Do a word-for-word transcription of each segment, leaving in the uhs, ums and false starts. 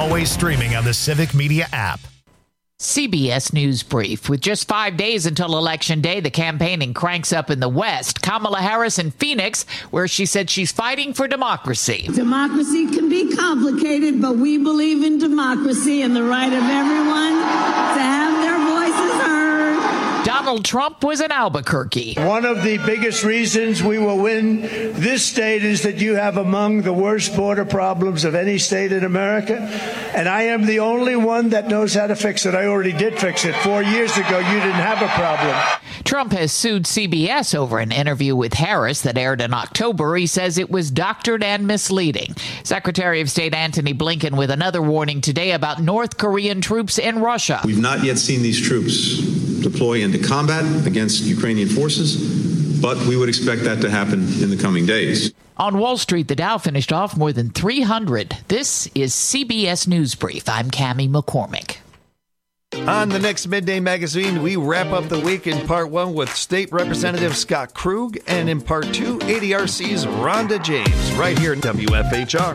always streaming on the Civic Media app. C B S News Brief. With just five days until Election Day, the campaigning cranks up in the West. Kamala Harris in Phoenix, where she said she's fighting for democracy. Democracy can be complicated, but we believe in democracy and the right of everyone to have their voices heard. Donald Trump was in Albuquerque. One of the biggest reasons we will win this state is that you have among the worst border problems of any state in America. And I am the only one that knows how to fix it. I already did fix it. Four years ago, you didn't have a problem. Trump has sued C B S over an interview with Harris that aired in October. He says it was doctored and misleading. Secretary of State Antony Blinken with another warning today about North Korean troops in Russia. We've not yet seen these troops deploy into combat against Ukrainian forces, but we would expect that to happen in the coming days. On Wall Street, the Dow finished off more than three hundred. This is C B S News Brief. I'm Cammie McCormick. On the next Midday Magazine, we wrap up the week in part one with State Representative Scott Krug, and in part two, A D R C's Rhonda James, right here in W F H R.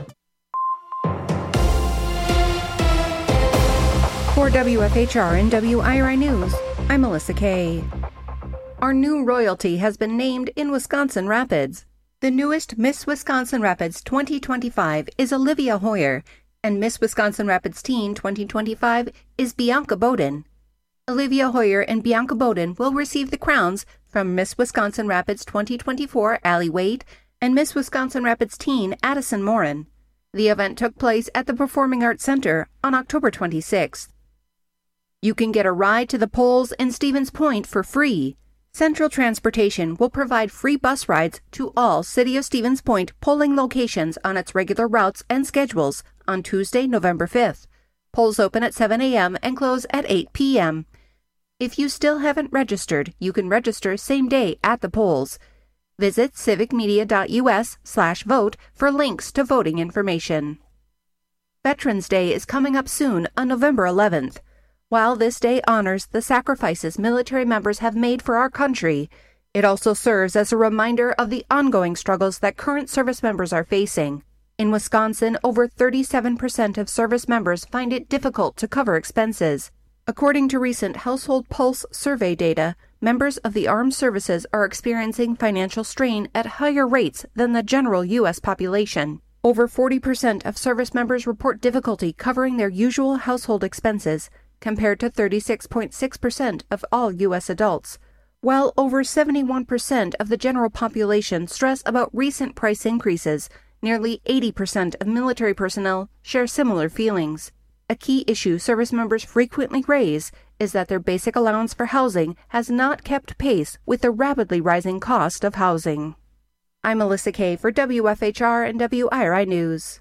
For W F H R and W I R I News, I'm Melissa Kay. Our new royalty has been named in Wisconsin Rapids. The newest Miss Wisconsin Rapids twenty twenty-five is Olivia Hoyer, and Miss Wisconsin Rapids Teen twenty twenty-five is Bianca Bowden. Olivia Hoyer and Bianca Bowden will receive the crowns from Miss Wisconsin Rapids twenty twenty-four Allie Waite and Miss Wisconsin Rapids Teen Addison Morin. The event took place at the Performing Arts Center on October twenty-sixth. You can get a ride to the polls in Stevens Point for free. Central Transportation will provide free bus rides to all City of Stevens Point polling locations on its regular routes and schedules on Tuesday, November fifth. Polls open at seven a.m. and close at eight p.m. If you still haven't registered, you can register same day at the polls. Visit civicmedia.us slash vote for links to voting information. Veterans Day is coming up soon on November eleventh. While this day honors the sacrifices military members have made for our country, it also serves as a reminder of the ongoing struggles that current service members are facing. In Wisconsin, over thirty-seven percent of service members find it difficult to cover expenses. According to recent Household Pulse survey data, members of the armed services are experiencing financial strain at higher rates than the general U S population. Over forty percent of service members report difficulty covering their usual household expenses, compared to thirty-six point six percent of all U S adults, while over seventy-one percent of the general population stress about recent price increases. Nearly eighty percent of military personnel share similar feelings. A key issue service members frequently raise is that their basic allowance for housing has not kept pace with the rapidly rising cost of housing. I'm Melissa Kay for W F H R and W I R I News.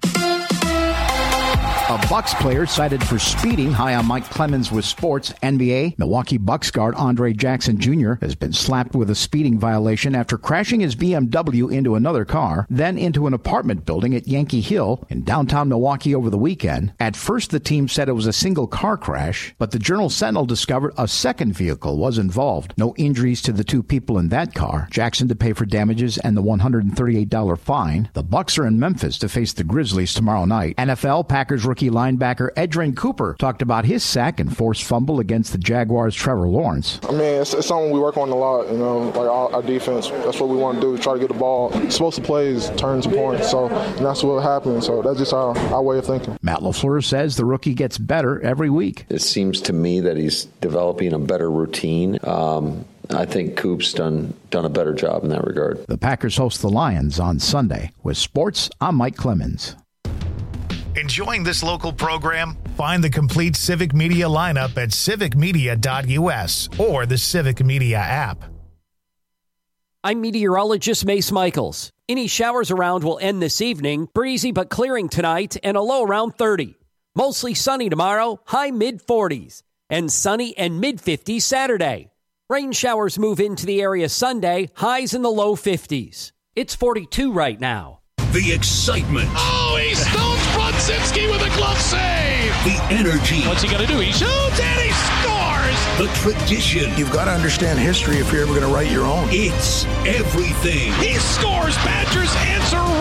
A Bucks player cited for speeding, high on Mike Clemens with sports. N B A, Milwaukee Bucks guard Andre Jackson Junior has been slapped with a speeding violation after crashing his B M W into another car, then into an apartment building at Yankee Hill in downtown Milwaukee over the weekend. At first, the team said it was a single car crash, but the Journal-Sentinel discovered a second vehicle was involved. No injuries to the two people in that car. Jackson to pay for damages and the one hundred thirty-eight dollars fine. The Bucks are in Memphis to face the Grizzlies tomorrow night. N F L, Packers rookie linebacker Edgerrin Cooper talked about his sack and forced fumble against the Jaguars' Trevor Lawrence. I mean, it's, it's something we work on a lot, you know, like our, our defense. That's what we want to do, try to get the ball. Explosive plays, turn to points, so and that's what happened. So that's just our, our way of thinking. Matt LaFleur says the rookie gets better every week. It seems to me that he's developing a better routine. Um, I think Coop's done done a better job in that regard. The Packers host the Lions on Sunday. With sports, I'm Mike Clemens. Enjoying this local program? Find the complete Civic Media lineup at civic media dot u s or the Civic Media app. I'm meteorologist Mace Michaels. Any showers around will end this evening. Breezy but clearing tonight and a low around thirty. Mostly sunny tomorrow, high mid forties. And sunny and mid fifties Saturday. Rain showers move into the area Sunday, highs in the low fifties. It's forty-two right now. The excitement. Oh, he stones Brodzinski with a glove save. The energy. What's he going to do? He shoots and he scores. The tradition. You've got to understand history if you're ever going to write your own. It's everything. He scores. Badgers answer right.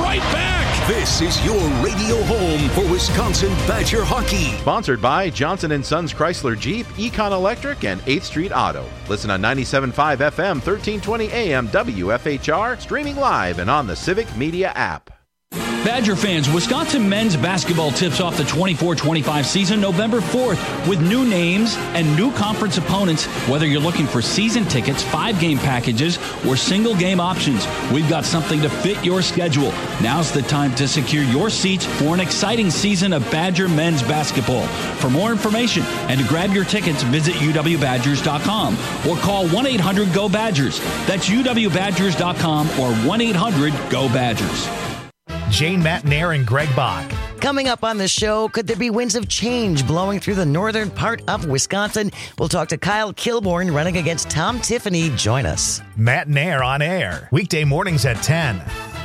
right back. This is your radio home for Wisconsin Badger hockey. Sponsored by Johnson and Sons Chrysler Jeep, Econ Electric, and eighth Street Auto. Listen on ninety-seven point five F M, thirteen twenty A M W F H R, streaming live and on the Civic Media app. Badger fans, Wisconsin men's basketball tips off the twenty-four twenty-five season November fourth with new names and new conference opponents. Whether you're looking for season tickets, five-game packages, or single-game options, we've got something to fit your schedule. Now's the time to secure your seats for an exciting season of Badger men's basketball. For more information and to grab your tickets, visit U W Badgers dot com or call one eight hundred G O Badgers. That's U W Badgers dot com or one eight hundred G O Badgers. Jane Matnair and Greg Bach. Coming up on the show, could there be winds of change blowing through the northern part of Wisconsin? We'll talk to Kyle Kilborn running against Tom Tiffany. Join us. Matnair on air, weekday mornings at ten.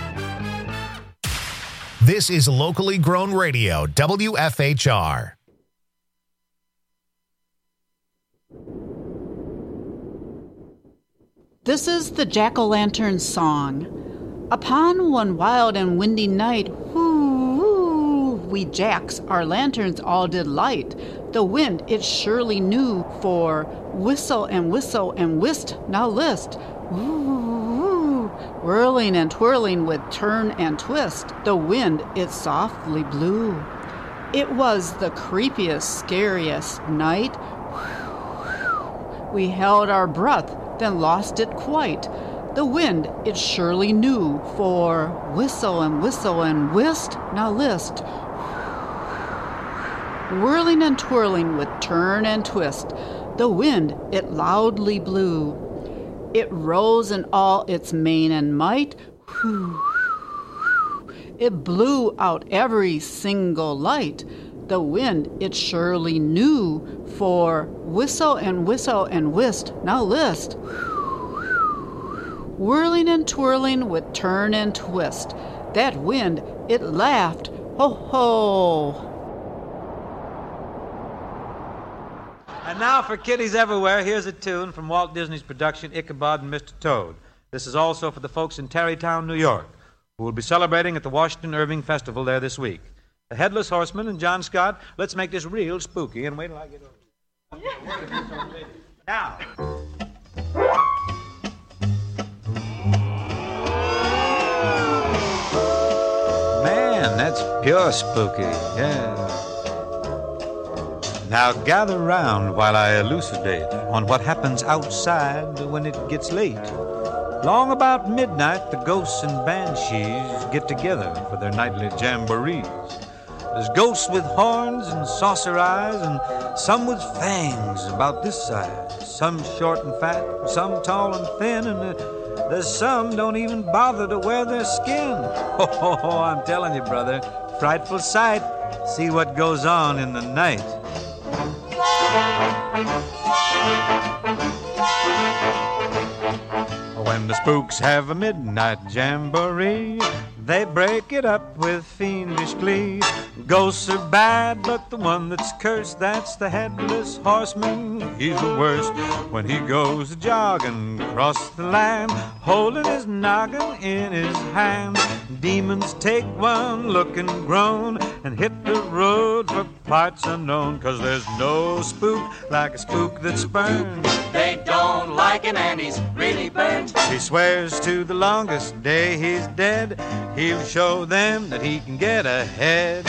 This is locally grown radio, W F H R. This is the Jack-o'-lantern song. Upon one wild and windy night, whoo, we jacks our lanterns all did light. The wind it surely knew, for whistle and whistle and whist, now list. Woo, whirling and twirling with turn and twist, the wind it softly blew. It was the creepiest, scariest night. We held our breath, then lost it quite. The wind it surely knew, for whistle and whistle and whist, now list. Whirling and twirling with turn and twist, the wind it loudly blew. It rose in all its main and might. It blew out every single light. The wind it surely knew, for whistle and whistle and whist, now list. Whirling and twirling with turn and twist, that wind it laughed, ho ho. And now for kiddies everywhere, here's a tune from Walt Disney's production Ichabod and Mister Toad. This is also for the folks in Tarrytown, New York, who will be celebrating at the Washington Irving Festival there this week. The Headless Horseman and John Scott, let's make this real spooky and wait till I get over. Now. Man, that's pure spooky, yeah. Now gather round while I elucidate on what happens outside when it gets late. Long about midnight, the ghosts and banshees get together for their nightly jamborees. There's ghosts with horns and saucer eyes, and some with fangs about this size. Some short and fat, some tall and thin, and uh, there's some don't even bother to wear their skin. Oh, I'm telling you, brother, frightful sight. See what goes on in the night. When the spooks have a midnight jamboree, they break it up with fiendish glee. Ghosts are bad, but the one that's cursed, that's the Headless Horseman. He's the worst when he goes jogging across the land, holding his noggin in his hand. Demons take one look and groan and hit the road for parts unknown, 'cause there's no spook like a spook that's burned. They don't like him and he's really burned. He swears to the longest day he's dead, he'll show them that he can get ahead.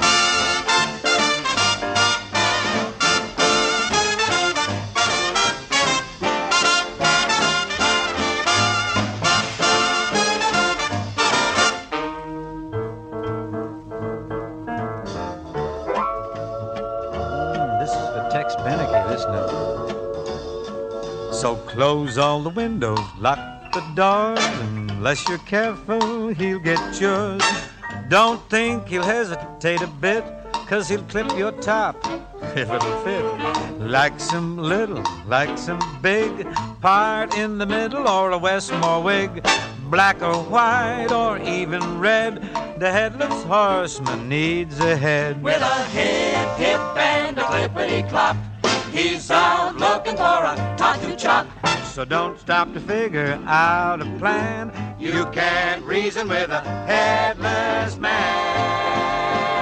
So close all the windows, lock the doors, unless you're careful, he'll get yours. Don't think he'll hesitate a bit, 'cause he'll clip your top if it'll fit. Like some little, like some big, part in the middle or a Westmore wig. Black or white or even red, the Headless Horseman needs a head. With a hip, hip and a clippity-clop, he's out looking for a top to chop. So don't stop to figure out a plan. You can't reason with a headless man.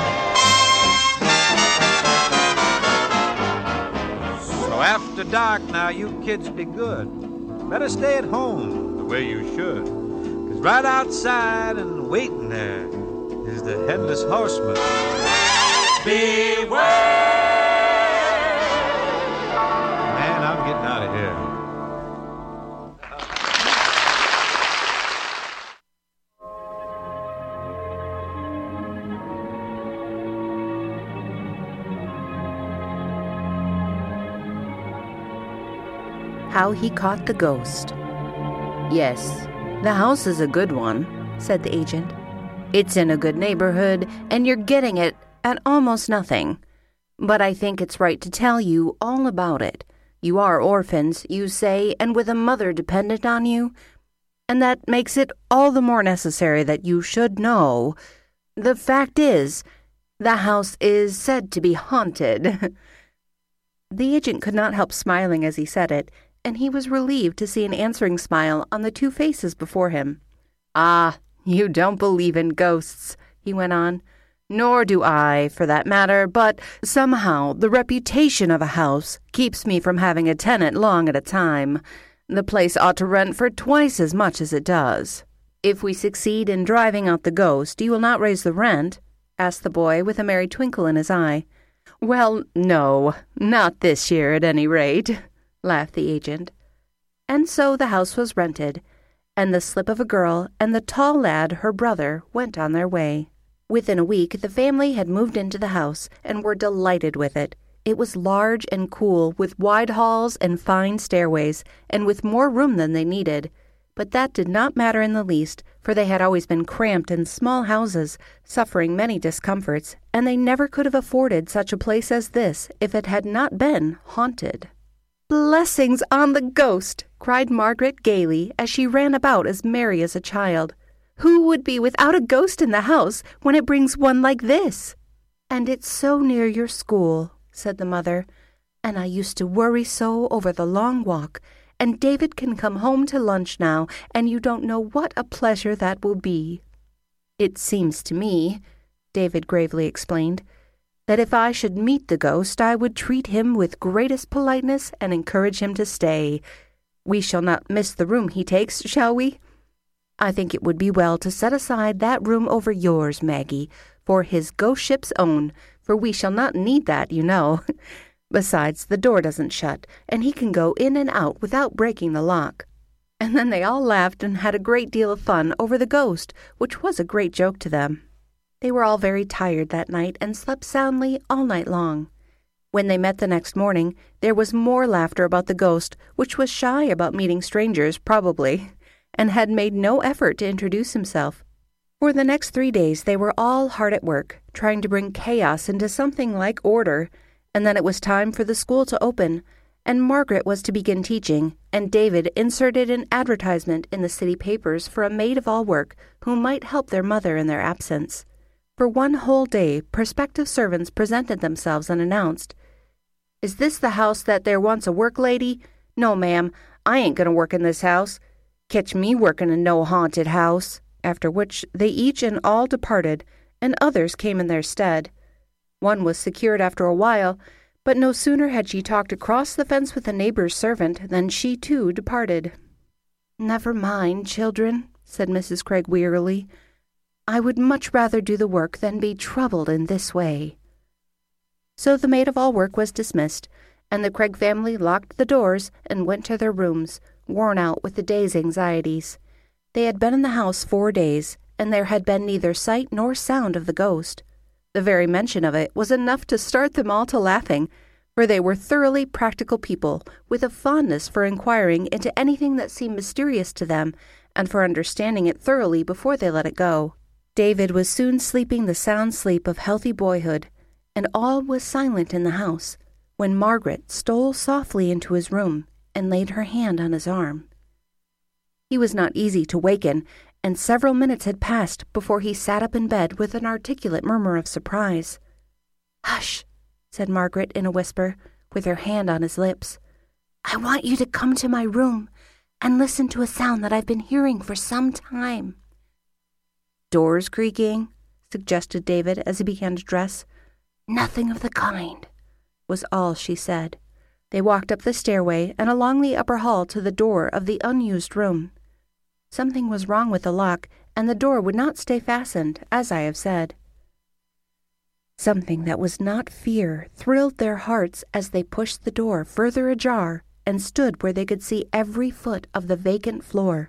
So after dark now, you kids be good. Better stay at home the way you should. 'Cause right outside and waiting there is the Headless Horseman. Beware! Man, I'm getting out of here. How he caught the ghost. Yes, the house is a good one, said the agent. It's in a good neighborhood, and you're getting it at almost nothing. But I think it's right to tell you all about it. You are orphans, you say, and with a mother dependent on you. And that makes it all the more necessary that you should know. The fact is, the house is said to be haunted. The agent could not help smiling as he said it, and he was relieved to see an answering smile on the two faces before him. Ah, you don't believe in ghosts, he went on. Nor do I, for that matter, but somehow the reputation of a house keeps me from having a tenant long at a time. The place ought to rent for twice as much as it does. If we succeed in driving out the ghost, you will not raise the rent? Asked the boy with a merry twinkle in his eye. Well, no, not this year at any rate, laughed the agent. And so the house was rented, and the slip of a girl and the tall lad, her brother, went on their way. Within a week, the family had moved into the house and were delighted with it. It was large and cool, with wide halls and fine stairways, and with more room than they needed. But that did not matter in the least, for they had always been cramped in small houses, suffering many discomforts, and they never could have afforded such a place as this if it had not been haunted. Blessings on the ghost! Cried Margaret gaily as she ran about as merry as a child. Who would be without a ghost in the house when it brings one like this? And it's so near your school, said the mother, and I used to worry so over the long walk, and David can come home to lunch now, and you don't know what a pleasure that will be. It seems to me, David gravely explained, that if I should meet the ghost, I would treat him with greatest politeness and encourage him to stay. We shall not miss the room he takes, shall we? I think it would be well to set aside that room over yours, Maggie, for his ghostship's own, for we shall not need that, you know. Besides, the door doesn't shut, and he can go in and out without breaking the lock. And then they all laughed and had a great deal of fun over the ghost, which was a great joke to them. They were all very tired that night and slept soundly all night long. When they met the next morning, there was more laughter about the ghost, which was shy about meeting strangers, probably, and had made no effort to introduce himself. For the next three days they were all hard at work, trying to bring chaos into something like order, and then it was time for the school to open, and Margaret was to begin teaching, and David inserted an advertisement in the city papers for a maid-of-all-work who might help their mother in their absence. For one whole day, prospective servants presented themselves and announced, "Is this the house that there wants a work lady? No, ma'am, I ain't going to work in this house. Catch me working in no haunted house," after which they each and all departed, and others came in their stead. One was secured after a while, but no sooner had she talked across the fence with a neighbor's servant than she too departed. "Never mind, children," said Missus Craig wearily. "I would much rather do the work than be troubled in this way." So the maid-of-all-work was dismissed, and the Craig family locked the doors and went to their rooms, worn out with the day's anxieties. They had been in the house four days, and there had been neither sight nor sound of the ghost. The very mention of it was enough to start them all to laughing, for they were thoroughly practical people, with a fondness for inquiring into anything that seemed mysterious to them, and for understanding it thoroughly before they let it go. David was soon sleeping the sound sleep of healthy boyhood, and all was silent in the house, when Margaret stole softly into his room and laid her hand on his arm. He was not easy to waken, and several minutes had passed before he sat up in bed with an articulate murmur of surprise. "Hush," said Margaret in a whisper, with her hand on his lips. I want you to come to my room and listen to a sound that I've been hearing for some time." "Doors creaking?" suggested David as he began to dress. "Nothing of the kind," was all she said. They walked up the stairway and along the upper hall to the door of the unused room. Something was wrong with the lock, and the door would not stay fastened, as I have said. Something that was not fear thrilled their hearts as they pushed the door further ajar and stood where they could see every foot of the vacant floor.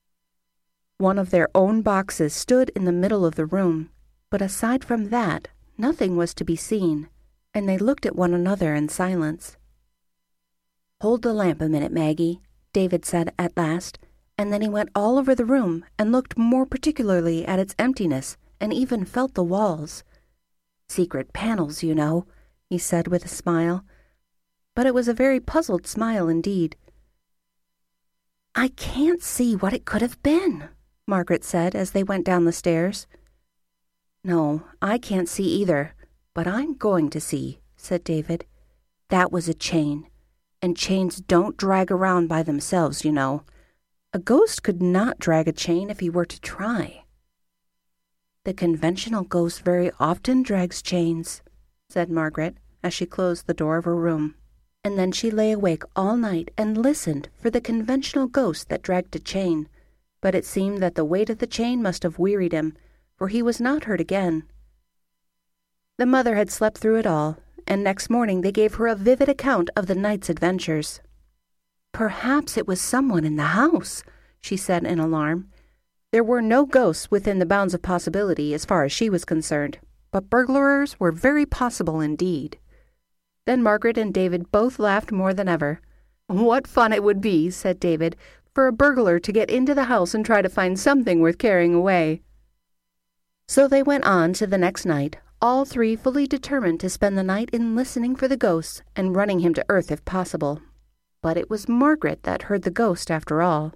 One of their own boxes stood in the middle of the room, but aside from that, nothing was to be seen, and they looked at one another in silence. "Hold the lamp a minute, Maggie," David said at last, and then he went all over the room and looked more particularly at its emptiness and even felt the walls. "Secret panels, you know," he said with a smile. But it was a very puzzled smile indeed. "I can't see what it could have been," Margaret said as they went down the stairs. "No, I can't see either, but I'm going to see," said David. "That was a chain, and chains don't drag around by themselves, you know. A ghost could not drag a chain if he were to try." "The conventional ghost very often drags chains," said Margaret as she closed the door of her room. And then she lay awake all night and listened for the conventional ghost that dragged a chain. But it seemed that the weight of the chain must have wearied him, for he was not heard again. The mother had slept through it all, and next morning they gave her a vivid account of the night's adventures. "Perhaps it was someone in the house," she said in alarm. There were no ghosts within the bounds of possibility as far as she was concerned, but burglars were very possible indeed. Then Margaret and David both laughed more than ever. "What fun it would be," said David, "for a burglar to get into the house and try to find something worth carrying away." So they went on to the next night, all three fully determined to spend the night in listening for the ghost and running him to earth if possible. But it was Margaret that heard the ghost after all.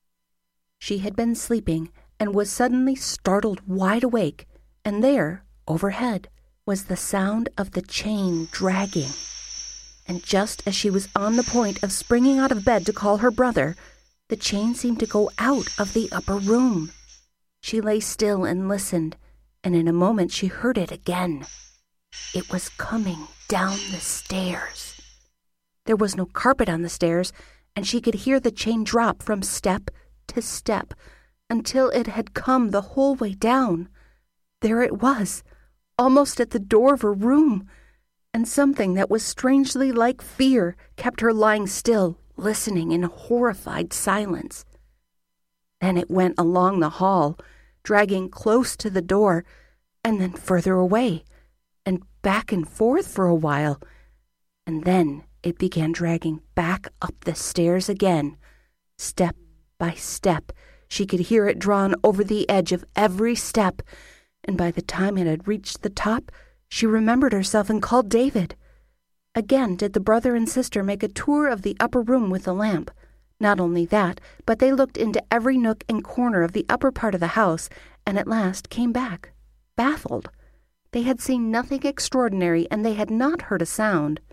She had been sleeping and was suddenly startled wide awake, and there, overhead, was the sound of the chain dragging. And just as she was on the point of springing out of bed to call her brother, the chain seemed to go out of the upper room. She lay still and listened, and in a moment she heard it again. It was coming down the stairs. There was no carpet on the stairs, and she could hear the chain drop from step to step until it had come the whole way down. There it was, almost at the door of her room, and something that was strangely like fear kept her lying still, listening in horrified silence. Then it went along the hall, dragging close to the door, and then further away, and back and forth for a while, and then it began dragging back up the stairs again. Step by step, she could hear it drawn over the edge of every step, and by the time it had reached the top, she remembered herself and called David. Again did the brother and sister make a tour of the upper room with the lamp. Not only that, but they looked into every nook and corner of the upper part of the house, and at last came back, baffled. They had seen nothing extraordinary, and they had not heard a sound.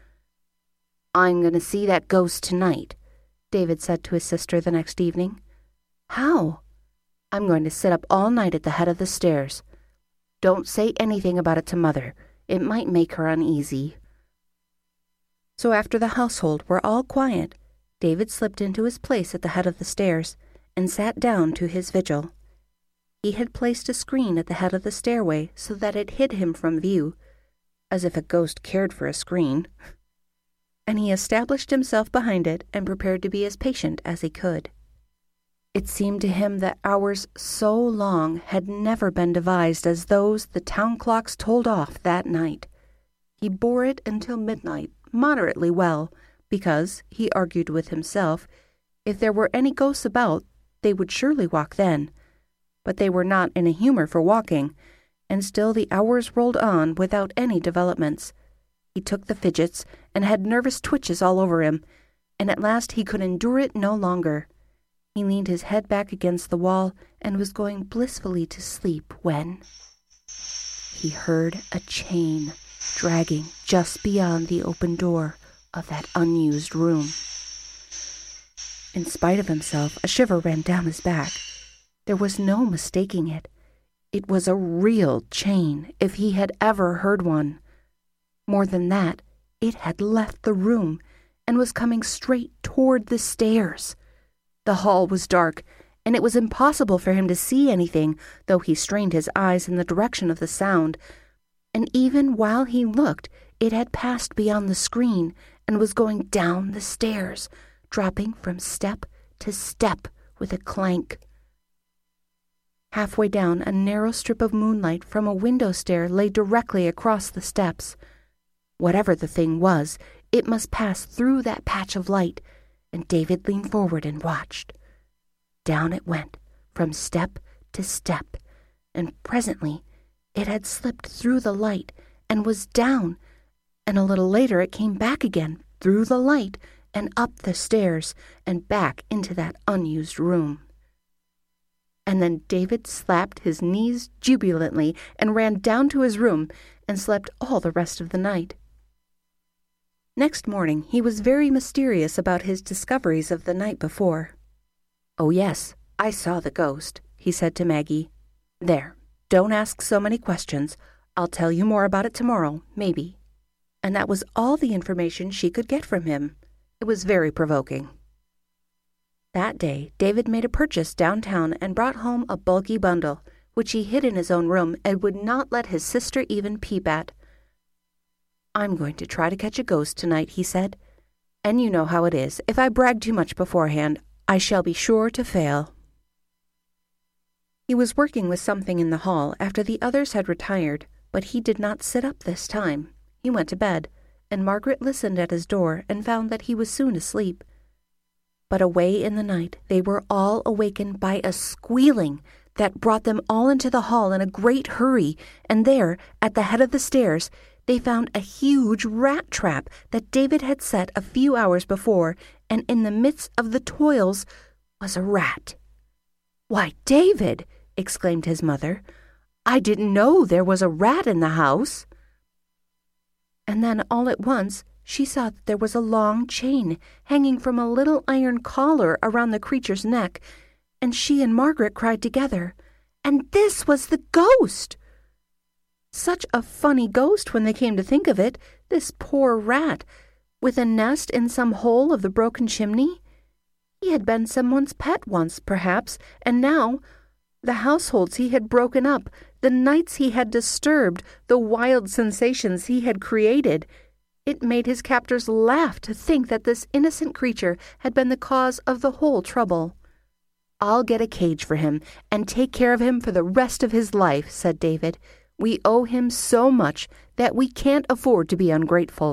"I'm going to see that ghost tonight," David said to his sister the next evening. "How?" "I'm going to sit up all night at the head of the stairs. Don't say anything about it to Mother. It might make her uneasy." So after the household were all quiet, David slipped into his place at the head of the stairs and sat down to his vigil. He had placed a screen at the head of the stairway so that it hid him from view, as if a ghost cared for a screen, and he established himself behind it and prepared to be as patient as he could. It seemed to him that hours so long had never been devised as those the town clocks told off that night. He bore it until midnight moderately well, because, he argued with himself, if there were any ghosts about, they would surely walk then. But they were not in a humor for walking, and still the hours rolled on without any developments. He took the fidgets and had nervous twitches all over him, and at last he could endure it no longer. He leaned his head back against the wall and was going blissfully to sleep when he heard a chain dragging just beyond the open door of that unused room. In spite of himself, a shiver ran down his back. There was no mistaking it. It was a real chain, if he had ever heard one. More than that, it had left the room and was coming straight toward the stairs. The hall was dark, and it was impossible for him to see anything, though he strained his eyes in the direction of the sound. And even while he looked, it had passed beyond the screen and was going down the stairs, dropping from step to step with a clank. Halfway down, a narrow strip of moonlight from a window stair lay directly across the steps. Whatever the thing was, it must pass through that patch of light, and David leaned forward and watched. Down it went, from step to step, and presently it had slipped through the light and was down, and a little later it came back again, through the light, and up the stairs, and back into that unused room. And then David slapped his knees jubilantly and ran down to his room and slept all the rest of the night. Next morning, he was very mysterious about his discoveries of the night before. "Oh, yes, I saw the ghost," he said to Maggie. "There, don't ask so many questions. I'll tell you more about it tomorrow, maybe." And that was all the information she could get from him. It was very provoking. That day, David made a purchase downtown and brought home a bulky bundle, which he hid in his own room and would not let his sister even peep at. "I'm going to try to catch a ghost tonight," he said. "And you know how it is. If I brag too much beforehand, I shall be sure to fail." He was working with something in the hall after the others had retired, but he did not sit up this time. He went to bed, and Margaret listened at his door and found that he was soon asleep. But away in the night they were all awakened by a squealing that brought them all into the hall in a great hurry, and there, at the head of the stairs, they found a huge rat trap that David had set a few hours before, and in the midst of the toils was a rat. "Why, David!" exclaimed his mother. "I didn't know there was a rat in the house." And then all at once she saw that there was a long chain hanging from a little iron collar around the creature's neck, and she and Margaret cried together, "And this was the ghost!" Such a funny ghost when they came to think of it, this poor rat, with a nest in some hole of the broken chimney. He had been someone's pet once, perhaps, and now the households he had broken up, the nights he had disturbed, the wild sensations he had created. It made his captors laugh to think that this innocent creature had been the cause of the whole trouble. "I'll get a cage for him and take care of him for the rest of his life," said David. "We owe him so much that we can't afford to be ungrateful."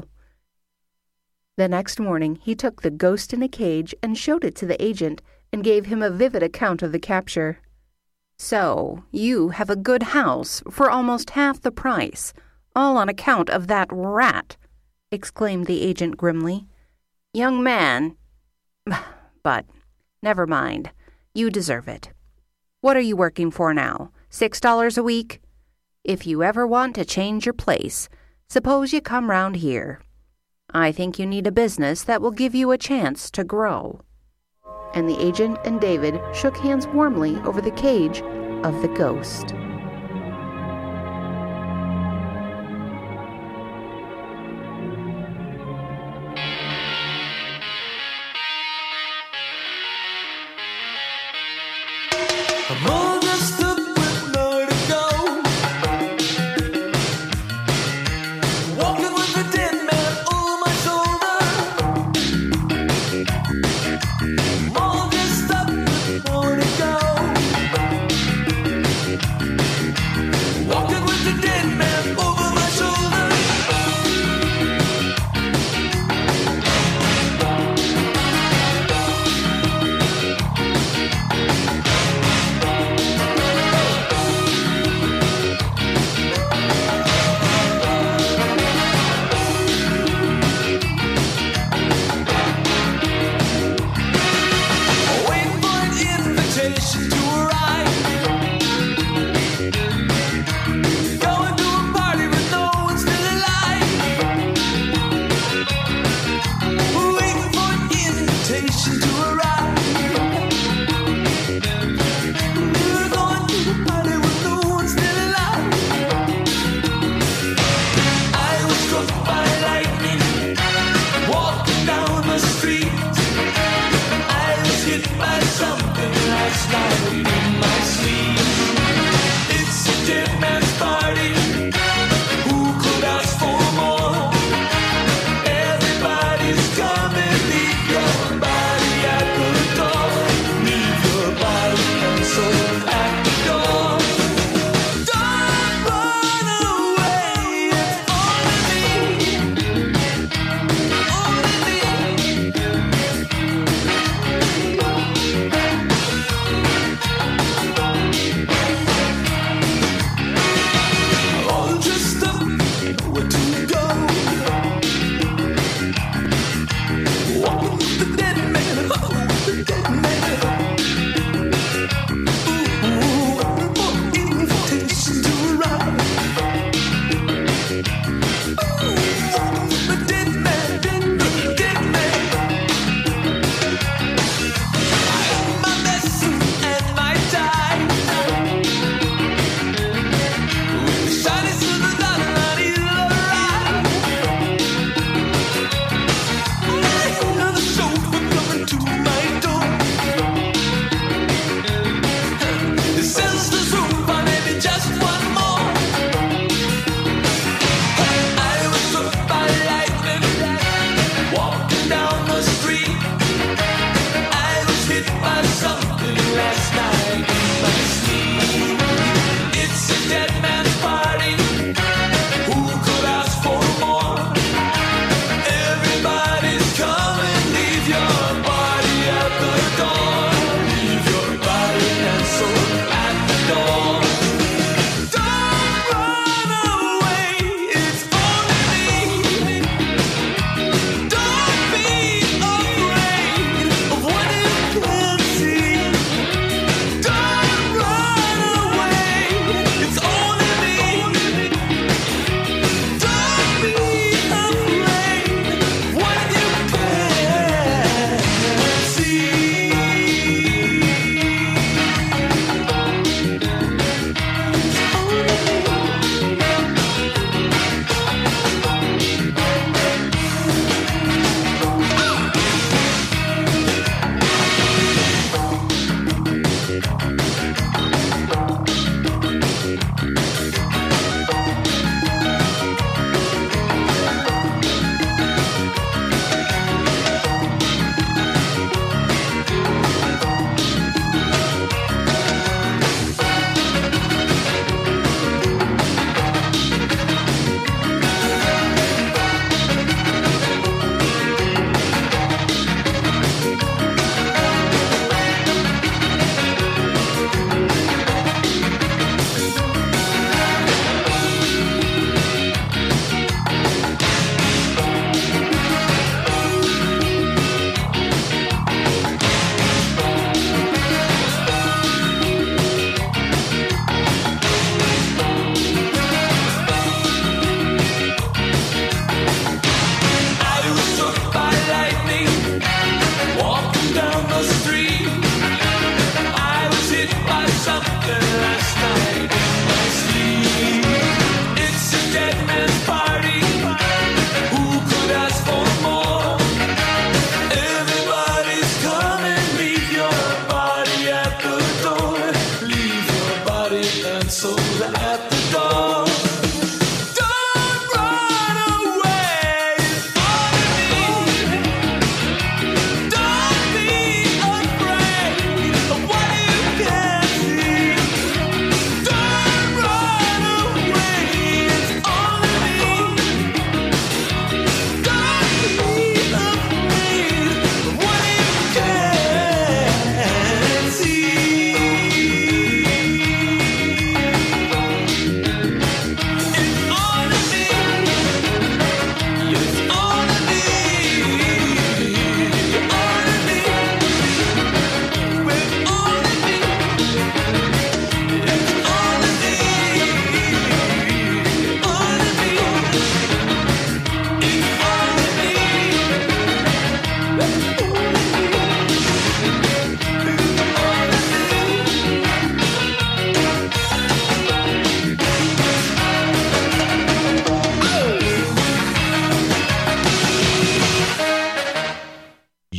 The next morning he took the ghost in a cage and showed it to the agent and gave him a vivid account of the capture. "So, you have a good house for almost half the price, all on account of that rat," exclaimed the agent grimly. "Young man, but never mind, you deserve it. What are you working for now? Six dollars a week? If you ever want to change your place, suppose you come round here. I think you need a business that will give you a chance to grow." And the agent and David shook hands warmly over the cage of the ghost. I'm all dressed up with nowhere to go, walking with a dead man over my shoulder. I'm all dressed up with nowhere to go.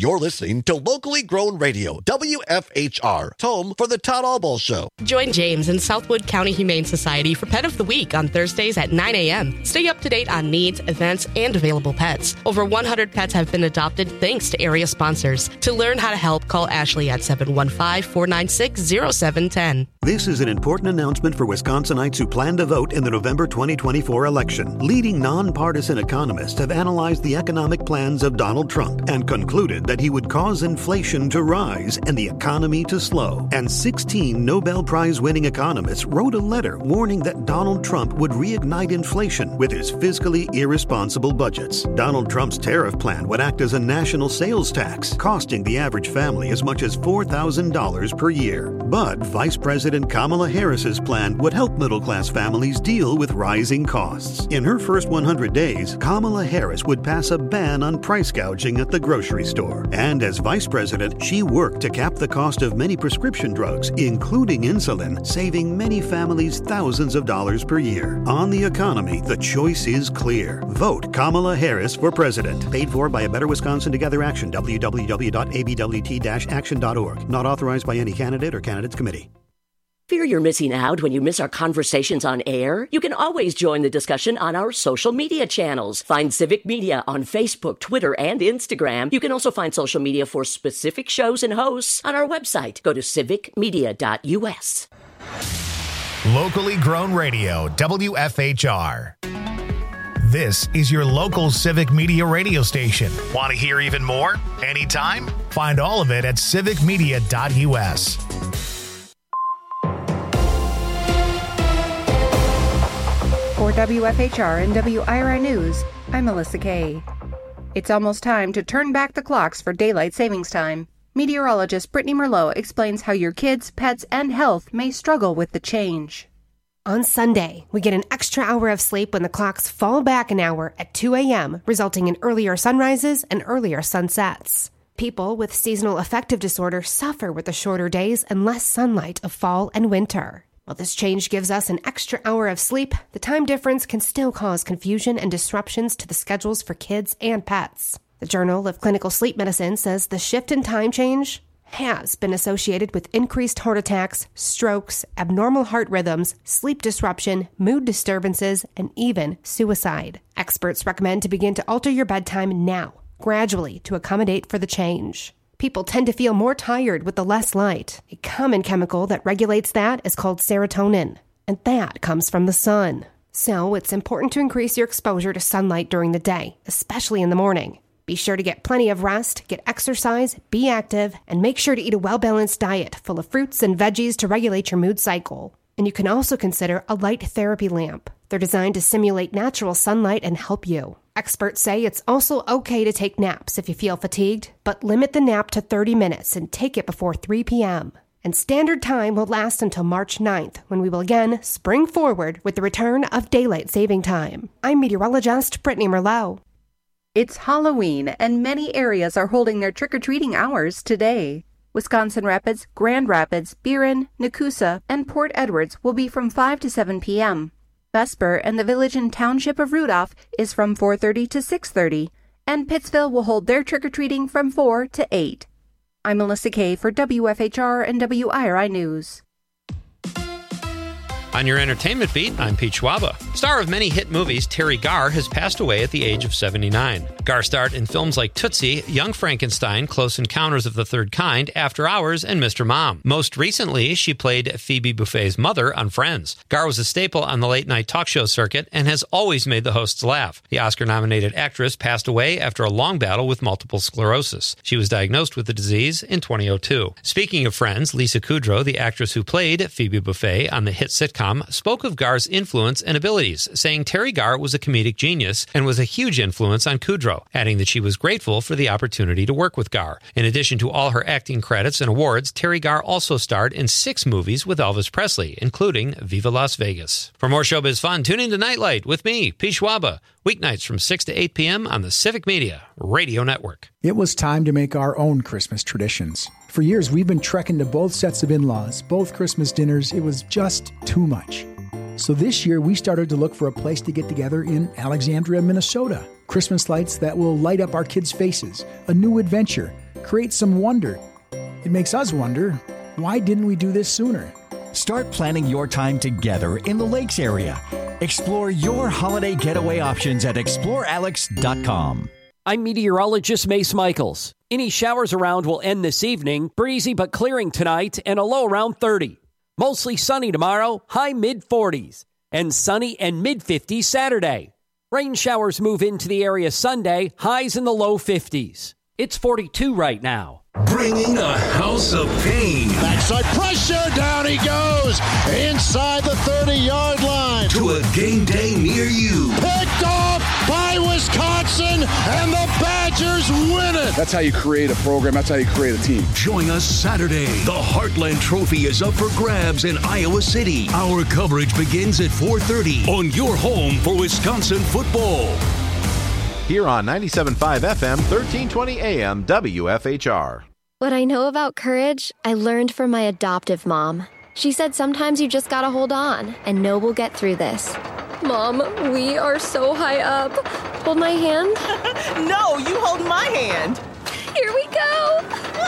You're listening to Locally Grown Radio, W F H R, home for the Todd Albaugh Show. Join James and Southwood County Humane Society for Pet of the Week on Thursdays at nine a.m. Stay up to date on needs, events, and available pets. Over one hundred pets have been adopted thanks to area sponsors. To learn how to help, call Ashley at seven one five, four nine six, zero seven one zero. This is an important announcement for Wisconsinites who plan to vote in the November twenty twenty-four election. Leading nonpartisan economists have analyzed the economic plans of Donald Trump and concluded that he would cause inflation to rise and the economy to slow. And sixteen Nobel Prize-winning economists wrote a letter warning that Donald Trump would reignite inflation with his fiscally irresponsible budgets. Donald Trump's tariff plan would act as a national sales tax, costing the average family as much as four thousand dollars per year. But Vice President Kamala Harris's plan would help middle-class families deal with rising costs. In her first one hundred days, Kamala Harris would pass a ban on price gouging at the grocery store. And as vice president, she worked to cap the cost of many prescription drugs, including insulin, saving many families thousands of dollars per year. On the economy, the choice is clear. Vote Kamala Harris for president. Paid for by A Better Wisconsin Together Action, w w w dot a b w t dash action dot org. Not authorized by any candidate or candidates committee. Fear you're missing out when you miss our conversations on air? You can always join the discussion on our social media channels. Find Civic Media on Facebook, Twitter, and Instagram. You can also find social media for specific shows and hosts on our website. Go to civic media dot u s. Locally Grown Radio, W F H R. This is your local Civic Media radio station. Want to hear even more? Anytime? Find all of it at civic media dot u s. For W F H R and W I R I News, I'm Melissa Kay. It's almost time to turn back the clocks for daylight savings time. Meteorologist Brittany Merlot explains how your kids, pets, and health may struggle with the change. On Sunday, we get an extra hour of sleep when the clocks fall back an hour at two a.m., resulting in earlier sunrises and earlier sunsets. People with seasonal affective disorder suffer with the shorter days and less sunlight of fall and winter. While this change gives us an extra hour of sleep, the time difference can still cause confusion and disruptions to the schedules for kids and pets. The Journal of Clinical Sleep Medicine says the shift in time change has been associated with increased heart attacks, strokes, abnormal heart rhythms, sleep disruption, mood disturbances, and even suicide. Experts recommend to begin to alter your bedtime now, gradually, to accommodate for the change. People tend to feel more tired with the less light. A common chemical that regulates that is called serotonin, and that comes from the sun. So it's important to increase your exposure to sunlight during the day, especially in the morning. Be sure to get plenty of rest, get exercise, be active, and make sure to eat a well-balanced diet full of fruits and veggies to regulate your mood cycle. And you can also consider a light therapy lamp. They're designed to simulate natural sunlight and help you. Experts say it's also okay to take naps if you feel fatigued, but limit the nap to thirty minutes and take it before three p.m. And standard time will last until March ninth, when we will again spring forward with the return of daylight saving time. I'm meteorologist Brittany Merlot. It's Halloween, and many areas are holding their trick-or-treating hours today. Wisconsin Rapids, Grand Rapids, Buren, Nakusa, and Port Edwards will be from five to seven p.m. Vesper and the village and township of Rudolph is from four thirty to six thirty, and Pittsville will hold their trick-or-treating from four to eight. I'm Melissa Kay for W F H R and W I R I News. On your entertainment beat, I'm Pete Schwaba. Star of many hit movies, Terry Garr has passed away at the age of seventy-nine. Garr starred in films like Tootsie, Young Frankenstein, Close Encounters of the Third Kind, After Hours, and Mister Mom. Most recently, she played Phoebe Buffay's mother on Friends. Garr was a staple on the late-night talk show circuit and has always made the hosts laugh. The Oscar-nominated actress passed away after a long battle with multiple sclerosis. She was diagnosed with the disease in twenty oh two. Speaking of Friends, Lisa Kudrow, the actress who played Phoebe Buffay on the hit sitcom, spoke of Garr's influence and abilities, saying Terry Garr was a comedic genius and was a huge influence on Kudrow, adding that she was grateful for the opportunity to work with Garr. In addition to all her acting credits and awards, Terry Garr also starred in six movies with Elvis Presley, including Viva Las Vegas. For more showbiz fun, tune in to Nightlight with me, Pete Schwaba, weeknights from six to eight p.m. on the Civic Media Radio Network. It was time to make our own Christmas traditions. For years, we've been trekking to both sets of in-laws, both Christmas dinners. It was just too much. So this year, we started to look for a place to get together in Alexandria, Minnesota. Christmas lights that will light up our kids' faces, a new adventure, creates some wonder. It makes us wonder, why didn't we do this sooner? Start planning your time together in the Lakes area. Explore your holiday getaway options at explore alex dot com. I'm meteorologist Mace Michaels. Any showers around will end this evening, breezy but clearing tonight, and a low around thirty. Mostly sunny tomorrow, high mid forties, and sunny and mid fifties Saturday. Rain showers move into the area Sunday, highs in the low fifties. It's forty-two right now. Bringing a house of pain. Backside pressure, down he goes, inside the thirty-yard line. To a game day near you. Picked off by Wisconsin, and the Badgers win it. That's how you create a program. That's how you create a team. Join us Saturday. The Heartland Trophy is up for grabs in Iowa City. Our coverage begins at four thirty on your home for Wisconsin football. Here on ninety-seven point five F M, thirteen twenty A M, W F H R. What I know about courage, I learned from my adoptive mom. She said sometimes you just gotta hold on and know we'll get through this. Mom, we are so high up. Hold my hand. No, you hold my hand. Here we go.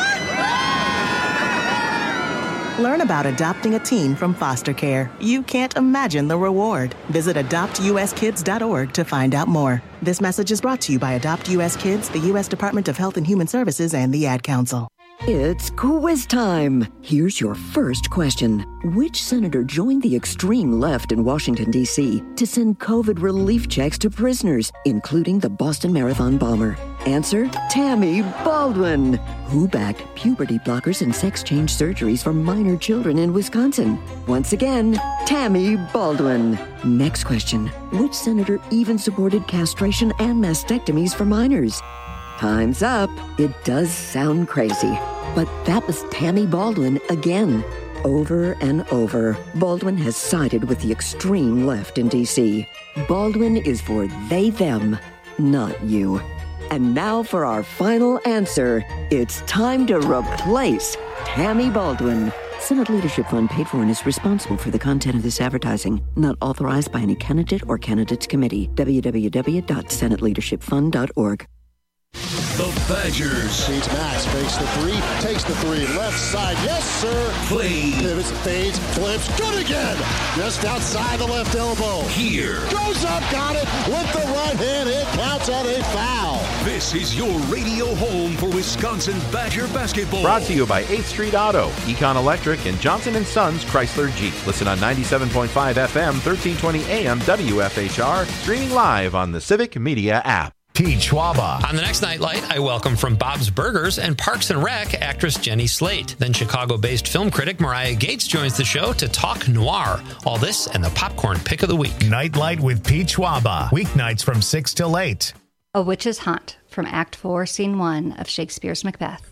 Learn about adopting a teen from foster care. You can't imagine the reward. Visit adopt u s kids dot org to find out more. This message is brought to you by Adopt U S Kids, the U S Department of Health and Human Services, and the Ad Council. It's quiz time. Here's your first question. Which senator joined the extreme left in Washington, D C to send COVID relief checks to prisoners, including the Boston Marathon bomber? Answer, Tammy Baldwin. Who backed puberty blockers and sex change surgeries for minor children in Wisconsin? Once again, Tammy Baldwin. Next question. Which senator even supported castration and mastectomies for minors? Time's up. It does sound crazy, but that was Tammy Baldwin again. Over and over, Baldwin has sided with the extreme left in D C. Baldwin is for they, them, not you. And now for our final answer. It's time to replace Tammy Baldwin. Senate Leadership Fund paid for and is responsible for the content of this advertising. Not authorized by any candidate or candidates committee. w w w dot senate leadership fund dot org. The Badgers. Feeds Max, fakes the three, takes the three, left side, yes sir. Play. Pivots, fades, flips, good again. Just outside the left elbow. Here. Goes up, got it, with the right hand, it counts at a foul. This is your radio home for Wisconsin Badger basketball. Brought to you by eighth Street Auto, Econ Electric, and Johnson and Sons Chrysler Jeep. Listen on ninety-seven point five F M, thirteen twenty A M, W F H R, streaming live on the Civic Media app. Pete Schwaba. On the next Nightlight, I welcome from Bob's Burgers and Parks and Rec actress Jenny Slate. Then Chicago-based film critic Mariah Gates joins the show to talk noir. All this and the popcorn pick of the week. Nightlight with Pete Schwaba. Weeknights from six till eight. A Witch's Hunt from Act four, Scene one of Shakespeare's Macbeth.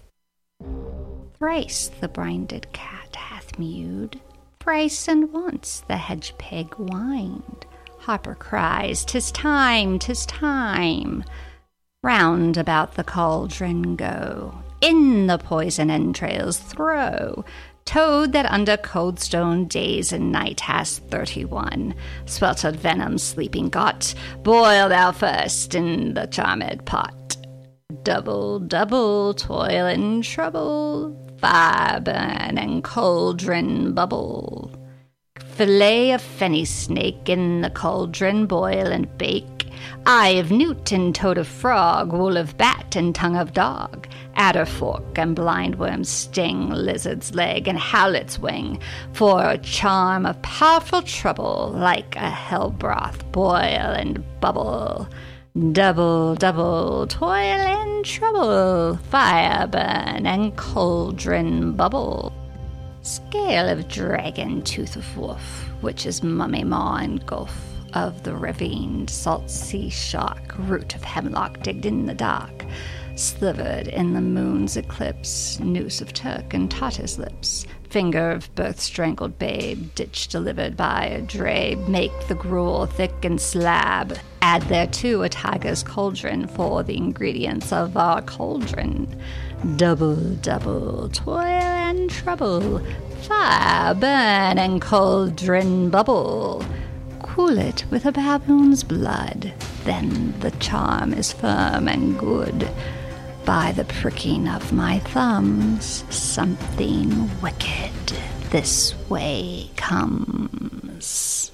Thrice the brinded cat hath mewed, thrice and once the hedge pig whined. Harper cries, 'tis time, 'tis time. Round about the cauldron go, in the poison entrails throw. Toad that under coldstone days and night has thirty-one sweltered venom sleeping got, boil thou first in the charmed pot. Double, double toil and trouble, fire burn and cauldron bubble. Fillet of fenny snake in the cauldron boil and bake. Eye of newt and toad of frog, wool of bat and tongue of dog. Adder fork and blindworm's sting, lizard's leg and howlet's wing. For a charm of powerful trouble, like a hell broth boil and bubble. Double, double toil and trouble, fire burn and cauldron bubble. Scale of dragon, tooth of wolf, witch's mummy maw and gulf of the ravined salt sea shark, root of hemlock digged in the dark, slivered in the moon's eclipse, noose of Turk and Tartar's lips, finger of birth strangled babe, ditch delivered by a drabe, make the gruel thick and slab, add thereto a tiger's cauldron for the ingredients of our cauldron. Double, double toil and trouble, fire burn and cauldron bubble. Cool it with a baboon's blood, then the charm is firm and good. by the pricking of my thumbs, something wicked this way comes.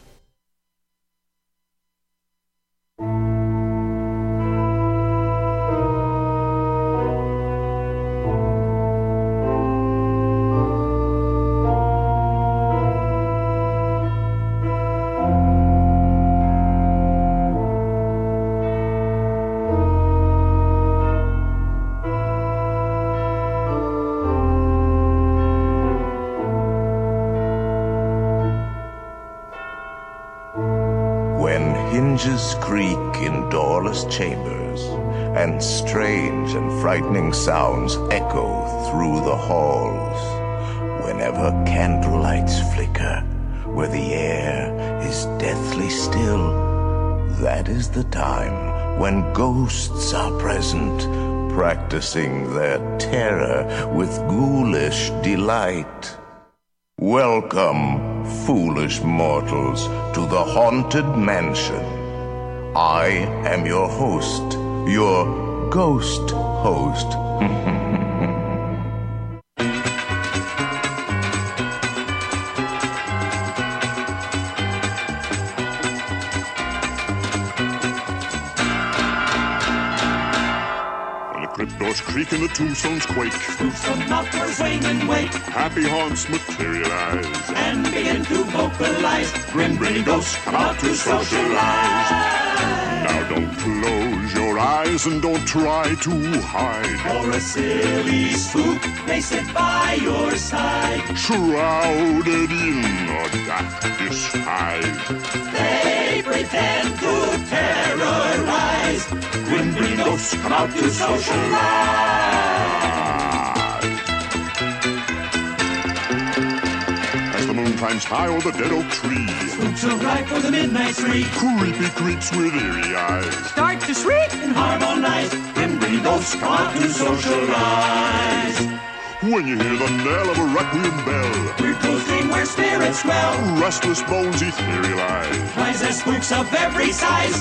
Hinges creak in doorless chambers, and strange and frightening sounds echo through the halls. Whenever candlelights flicker, where the air is deathly still, that is the time when ghosts are present, practicing their terror with ghoulish delight. Welcome, foolish mortals, to the Haunted Mansion. I am your host, your ghost host. Crypt doors creak and the tombstones quake. Spooks come out for swing and wake. Happy haunts materialize and begin to vocalize. Grim grinning ghosts come out to socialize. Now don't close your eyes and don't try to hide. Or a silly spook may sit by your side, shrouded in a dark disguise. They pretend to terrorize. Grim grinning ghosts come out to socialize. As the moon climbs high o'er the dead oak tree, spooks arrive for the midnight spree. Creepy creeps with eerie eyes start to shriek and harmonize. Grim grinning ghosts come out to socialize. When you hear the knell of a requiem bell, weird ghosting where spirits dwell. Restless bones etherealize. Rise as spooks of every size.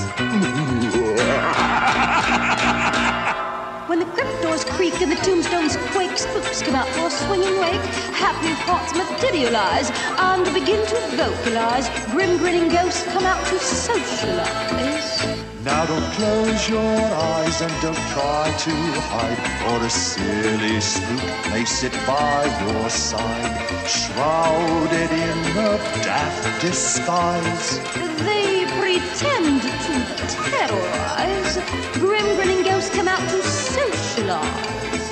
When the crypt doors creak and the tombstones quake, spooks come out for a swinging wake. Happy hearts materialize and begin to vocalize. Grim grinning ghosts come out to socialize. Now don't close your eyes and don't try to hide, or a silly spook may sit by your side, shrouded in a daft disguise. They pretend to terrorize. Grim grinning ghosts come out to socialize.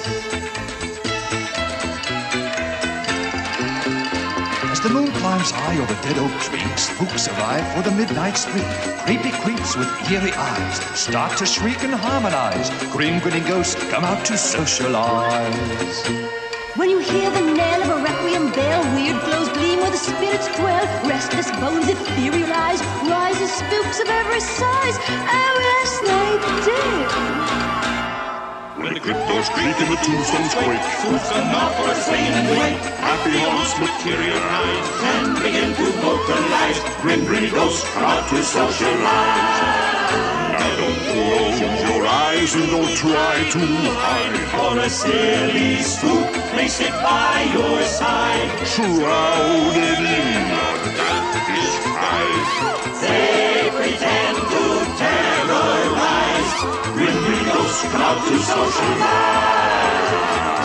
As the moon climbs high over dead oak tree, spooks arrive for the midnight spree. Creepy creeps with eerie eyes start to shriek and harmonize. Grim grinning ghosts come out to socialize. When you hear the knell of a requiem bell, weird glows gleam where the spirits dwell. Restless bones etherealize, rise as spooks of every size. Oh yes, they do. When the crypt doors creak and the tombstones quake, spooks come out for a swing and wake. Happy haunts materialize and begin to vocalize. Grim grinning ghosts come out to socialize. Now don't close your eyes and don't try to hide, or a silly spook may sit by your side, shrouded in a dark disguise. They pretend to terrorize. Grim grinning ghosts come out to socialize.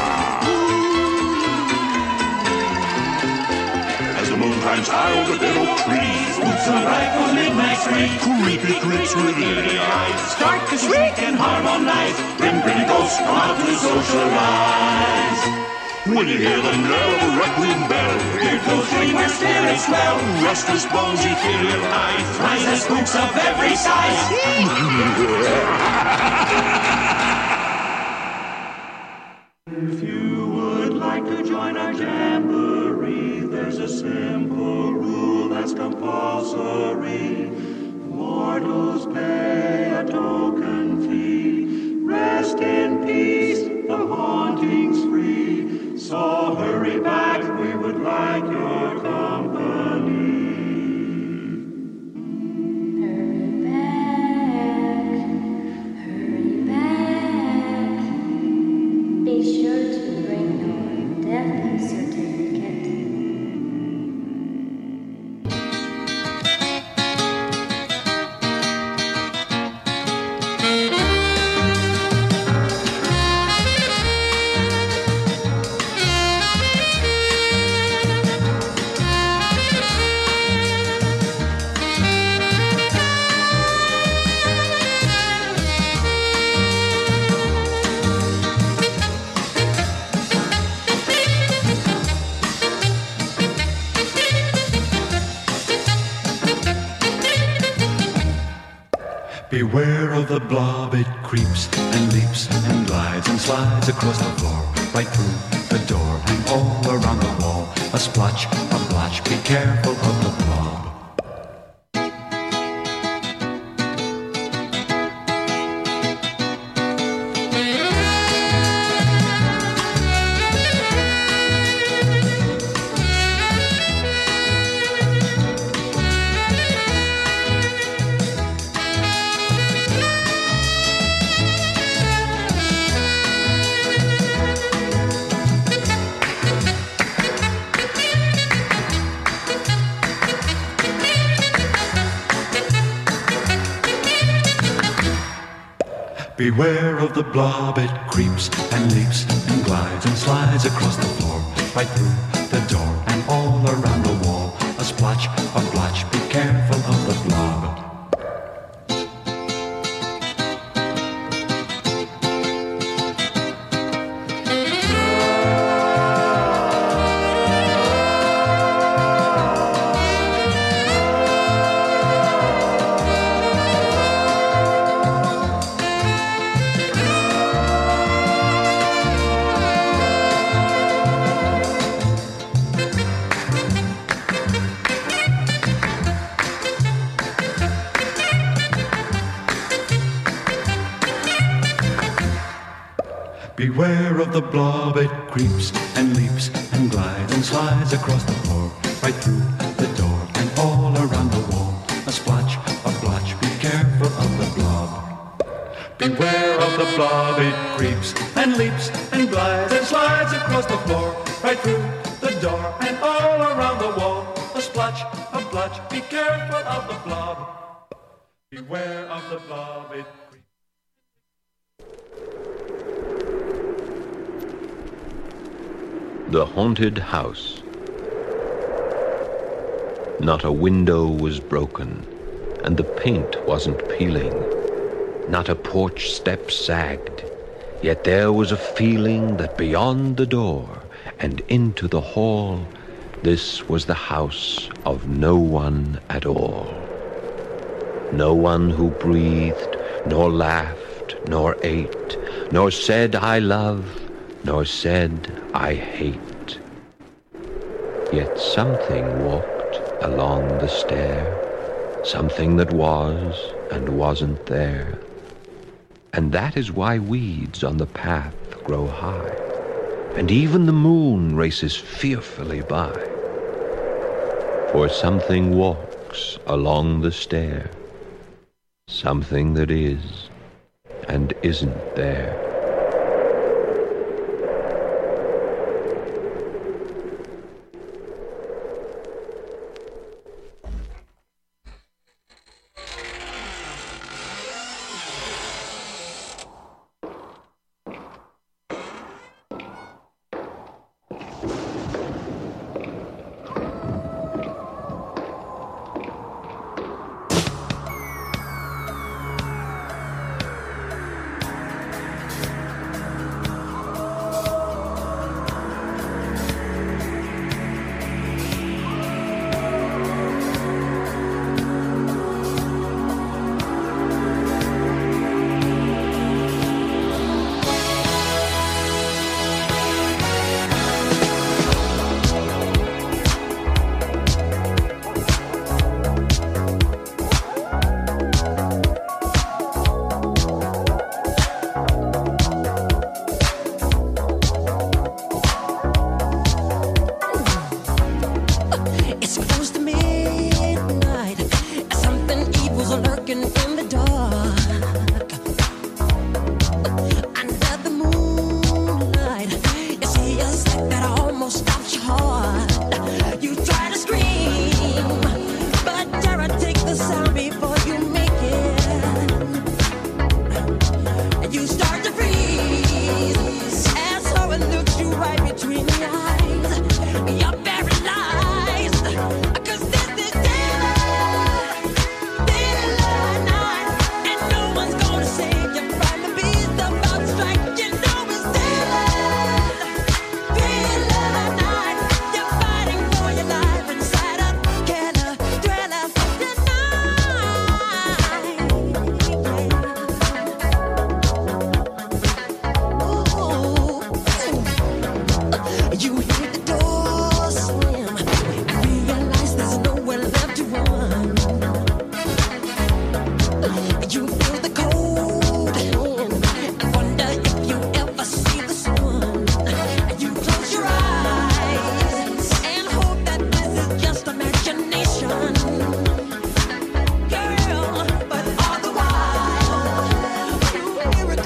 As the moon climbs high over the dead oak trees, spooks arrive for the midnight spree. Creepy creeps with eerie eyes start to shriek and harmonize. Grim grinning ghosts come out to socialize. When you hear the knell of a requiem bell, weird ghosting where spirits dwell. Restless bones etherealize, rise as spooks of every size. If you would like to join our jamboree, there's a simple rule that's compulsory. Mortals pay a token fee. Rest in peace, the haunting's free. So hurry back, we would like your company. Hurry back, hurry Beware of the blob, it creeps and leaps and glides and slides across the floor, right through the door and all around the wall. A splotch, a blotch, be careful of the blob. Beware of the blob, it creeps and leaps and glides and slides across the floor, right through the door and all around the wall. A splotch, a blotch, be careful of the blob. Beware of the blob, it creeps and leaps and glides and slides across the floor, right through the door and all around the wall. A splotch, a blotch, be careful of the blob. Beware of the blob, it creeps and leaps and glides and slides across the floor, right through the door and all around the wall. A splotch, a blotch, be careful of the blob. Beware of the blob, it The Haunted House. Not a window was broken, and the paint wasn't peeling. Not a porch step sagged, yet there was a feeling that beyond the door and into the hall, this was the house of no one at all. No one who breathed, nor laughed, nor ate, nor said, "I love," nor said, "I hate." Yet something walked along the stair, something that was and wasn't there. And that is why weeds on the path grow high, and even the moon races fearfully by. For something walks along the stair, something that is and isn't there.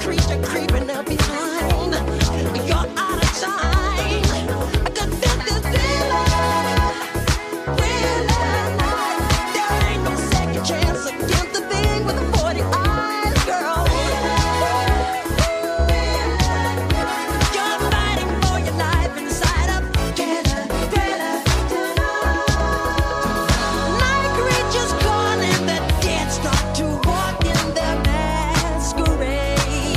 creature creeping up behind. You're out of time. I could feel this feeling, feeling night. There ain't no second chance against the thing with the forty eyes, girl. You're fighting for your life inside of Thriller, Thriller, tonight. Night creatures calling, the dead start to walk in their masquerade.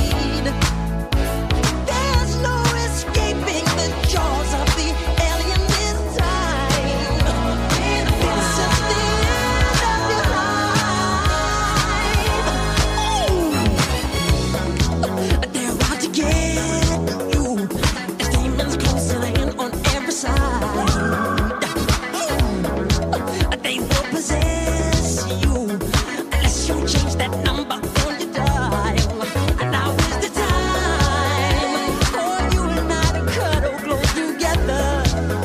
There's no escaping the jaws of the alien this time. This is the end of your life. Ooh. They're out to get you. There's demons closing in on every side. Ooh. They will possess you unless you change that number on your dial. Now is the time for you and I to cuddle close together.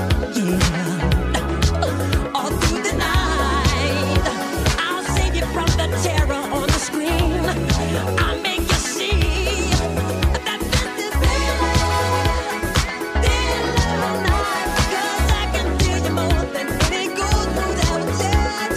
Yeah. All through the night, I'll save you from the terror on the screen. I'll make you see that this is Thriller, Thriller night. 'Cause I can feel you more than any goes through that dead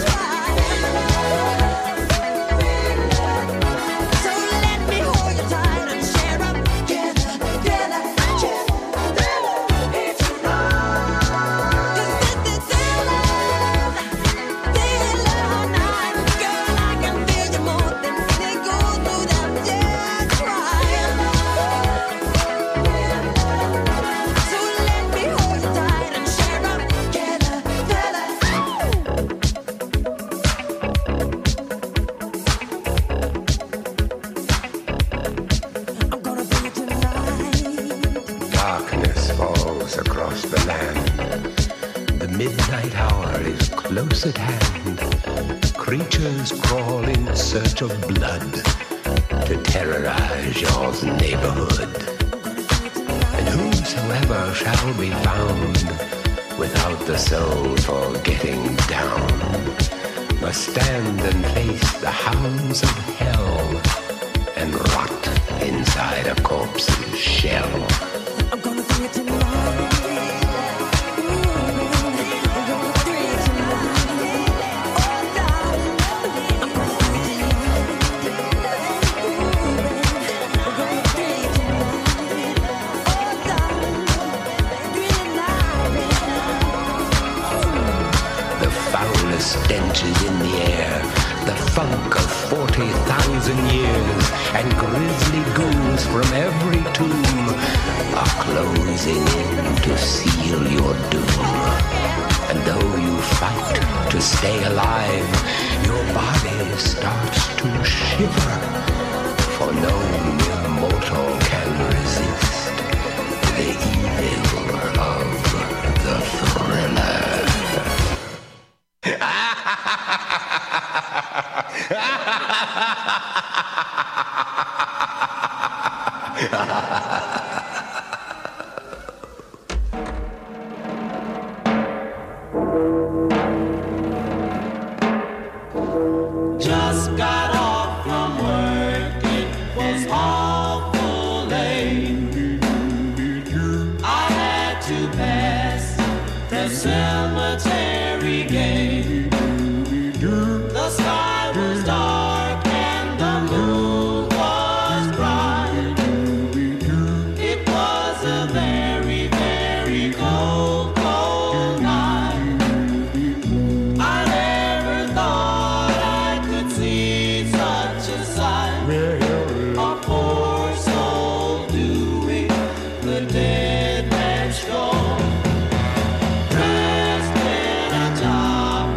So let me hold you tight and share up together, together, together. It's right. 'Cause this is Thriller, Thriller night. Girl, I can feel you more than any goes through that dead trial. So let me hold you tight and share up together, together. I'm gonna be tonight. Darkness falls across the land. The midnight hour is close at hand. Creatures crawl in search of blood to terrorize your neighborhood. And whosoever shall be found without the soul for getting down must stand and face the hounds of hell and rot inside a corpse's shell. I'm gonna be tonight. I'm gonna be tonight. Oh, darling. I'm gonna be tonight. I'm gonna be tonight. Oh, darling. The foulest stench is in the air, the funk of forty thousand years, and grisly ghouls from every tomb are closing in to seal your doom. And though you fight to stay alive, your body starts to shiver, for no mere mortal can resist the evil of the Thriller. Just got off from work, it was awful late. I had to pass the cemetery gate. The sky was dark and the moon was bright. It was a very, very cold, cold night. I never thought I could see such a sight. A poor soul doing the dead man's show, dressed in a top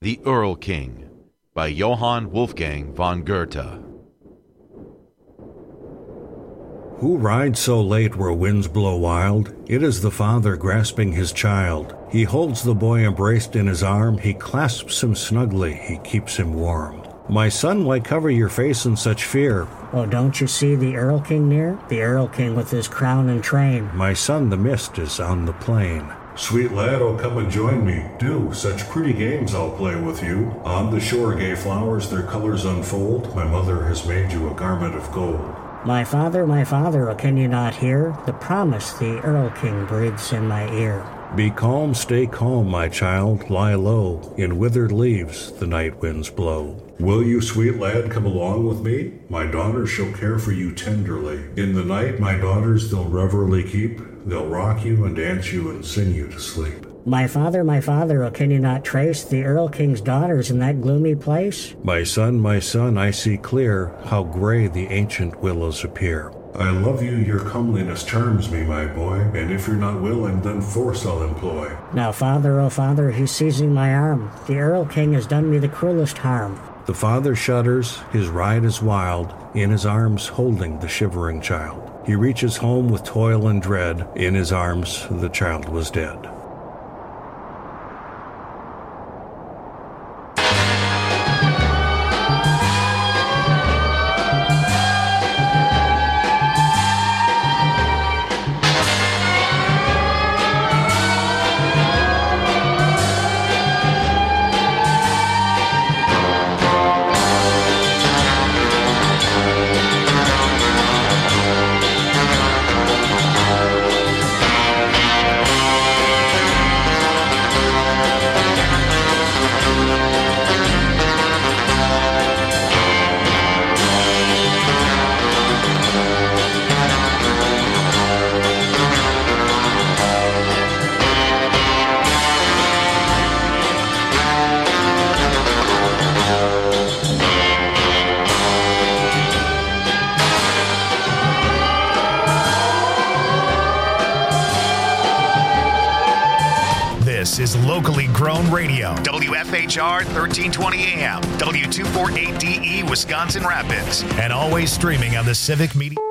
The Earl King by Johann Wolfgang von Goethe. Who rides so late where winds blow wild? It is the father grasping his child. He holds the boy embraced in his arm. He clasps him snugly. He keeps him warm. My son, why cover your face in such fear? Oh, don't you see the Earl King near? The Earl King with his crown and train. My son, the mist is on the plain. Sweet lad, oh come and join me. Do, such pretty games I'll play with you. On the shore gay flowers their colors unfold. My mother has made you a garment of gold. My father, my father, oh can you not hear the promise the Earl King breathes in my ear? Be calm, stay calm, my child, lie low. In withered leaves the night winds blow. Will you, sweet lad, come along with me? My daughters shall care for you tenderly. In the night my daughters they'll reverently keep. They'll rock you and dance you and sing you to sleep. My father, my father, oh can you not trace the Earl King's daughters in that gloomy place? My son, my son, I see clear how gray the ancient willows appear. I love you, your comeliness charms me, my boy, and if you're not willing, then force I'll employ. Now, father, oh father, he's seizing my arm. The Earl King has done me the cruelest harm. The father shudders, his ride is wild, in his arms holding the shivering child. He reaches home with toil and dread, in his arms the child was dead. This is locally grown radio. W F H R thirteen twenty A M, W two forty-eight D E, Wisconsin Rapids, and always streaming on the Civic Media.